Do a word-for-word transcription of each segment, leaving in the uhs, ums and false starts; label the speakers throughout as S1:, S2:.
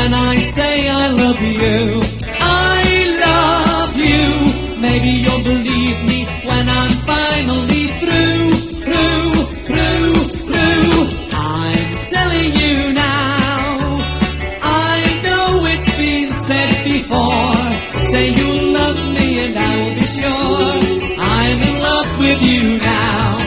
S1: when I say I love you. I love you. Maybe you'll believe me when I'm finally through, through, through, through. I'm telling you now. I know it's been said before. Say you'll love me and I will be sure I'm in love with you now.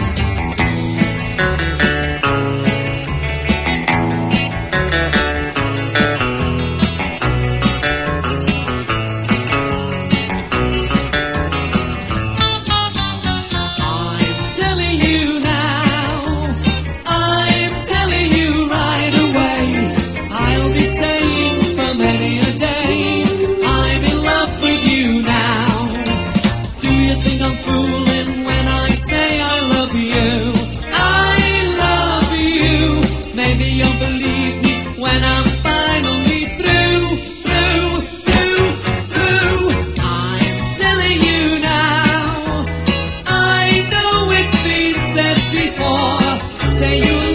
S1: I'm fooling when I say I love you. I love you. Maybe you'll believe me when I'm finally through, through, through, through. I'm telling you now. I know it's been said before. Say you